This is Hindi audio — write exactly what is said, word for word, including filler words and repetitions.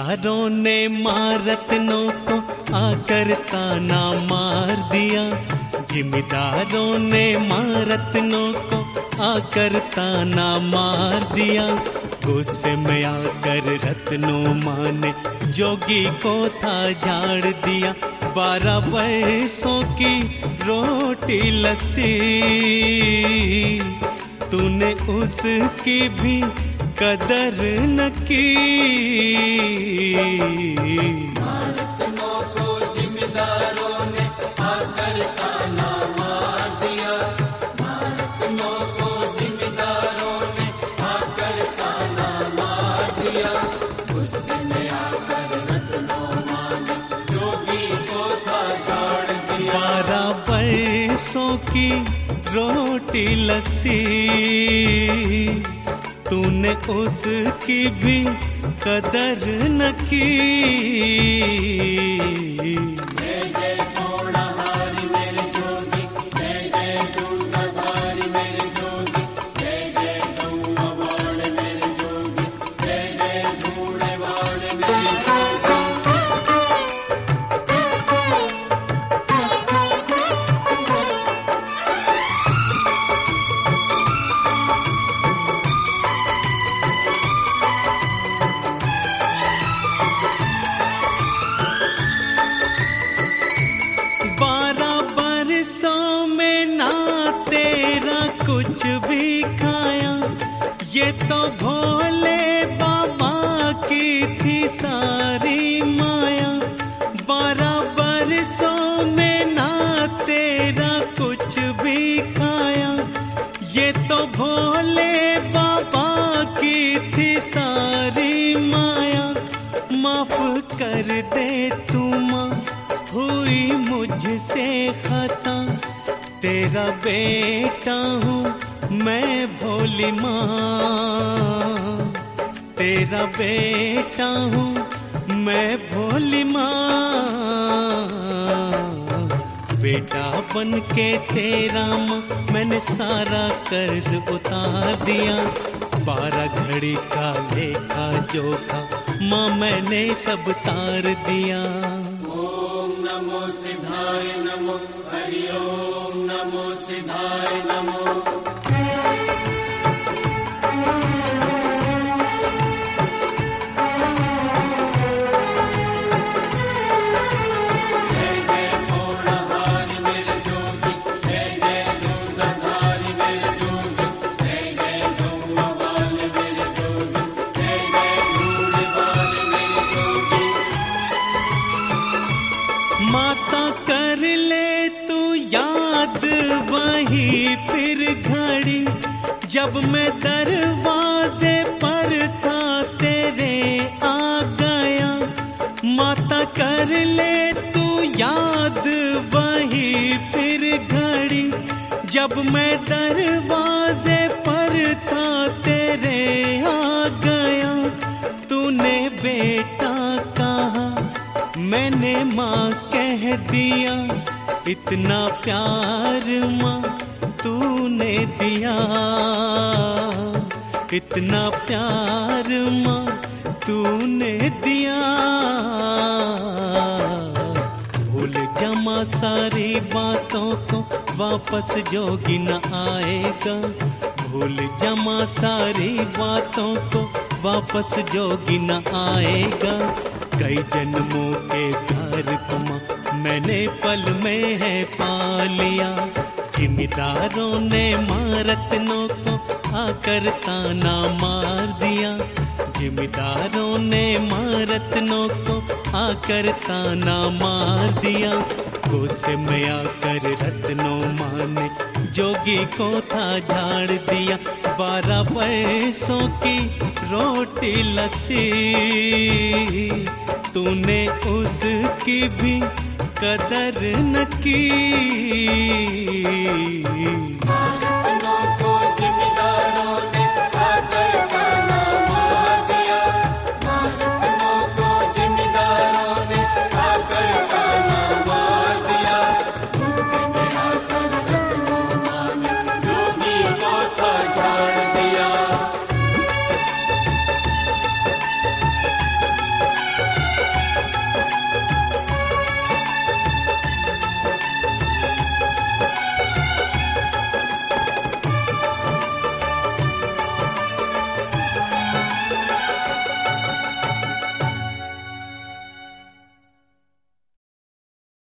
जिम्मेदारों ने मारतनों को आकर ताना मार दिया। जिम्मेदारों ने मारतनों को आकर ताना मार दिया। गुस्से में आकर रत्नों माँ ने जोगी को था झाड़ दिया। बारह वर्षों की रोटी लस्सी तूने उसकी भी कदर न की। मारतनों को जिम्मेदारों ने आकर ताना मार दिया। मारतनों को जिम्मेदारों ने आकर ताना मार दिया। गुस्से में आकर रत्नों माँ ने जोगी को था झाड़ दिया। बारह वर्षों की रोटी लस्सी तूने उसकी भी कदर न की। जय जय घोड़ाहारी मेरे जोगी, जय जय दूधाधारी मेरे जोगी, जय जय गौआ वाले मेरे जोगी, जय जय घोड़े वाले मेरे जोगी। कुछ भी खाया ये तो भोले बाबा की थी सारी माया। बारह बरसों में ना तेरा कुछ भी खाया ये तो भोले बाबा की थी सारी माया। माफ कर दे तू माँ हुई मुझसे खता। तेरा बेटा हूँ मैं भोली माँ। तेरा बेटा हूँ मैं भोली माँ। बेटा बन के तेरा माँ मैंने सारा कर्ज उतार दिया। बारह घड़ी का लेखा जोखा माँ मैंने सब तार दिया। ओम नमो सिद्धाय नमो हरि ओम नमो सिद्धाय नमो। जय जय घोड़ाहारी मेरे जोगी, जय जय दूधाधारी मेरे जोगी, जय जय गौआ वाले मेरे जोगी, जय जय घोड़े वाले मेरे जोगी। माता कर ले तू याद वही फिर घड़ी जब मैं दरवाजे पर था तेरे आ गया। माता कर ले तू याद वही फिर घड़ी जब मैं दरवाजे पर था तेरे आ गया। तूने बेटा कहा मैंने माँ कह दिया। इतना प्यार माँ तूने दिया। इतना प्यार माँ तूने दिया। भूल जमा सारी बातों को वापस जोगी न आएगा। भूल जमा सारी बातों को वापस जोगी न आएगा। कई जन्मों के घर को माँ मैंने पल में है पा लिया। जिम्मेदारों ने मारतनों को आकर ताना मार दिया। जिम्मेदारों ने मारतनों को आकर ताना मार दिया। गुस्से में आकर रत्नों माँ ने जोगी को था झाड़ दिया। बारह वर्षों की रोटी लस्सी तूने उसकी भी कदर न की। मारतनों को जिम्मेदारों ने